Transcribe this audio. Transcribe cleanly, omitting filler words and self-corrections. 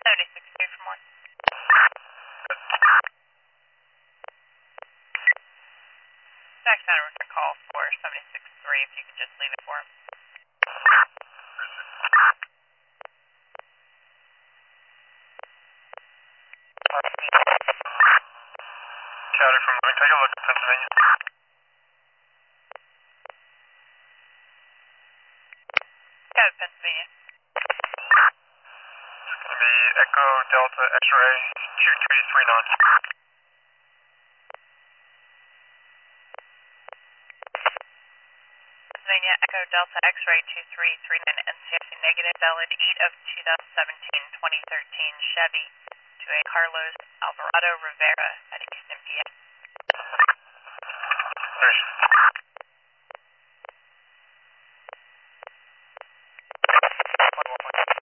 76-2 from 1. Back center with a call for 76-3 if you could just leave it for him. County from Moving, take a look at Pennsylvania. Yeah, Pennsylvania. It's going to be Echo Delta X-ray 2339. Pennsylvania Echo Delta X-ray 2339 NCFC negative, valid 8 of 2017-2013 Chevy to a Carlos Alvarado Rivera at Easton, PA. Nice.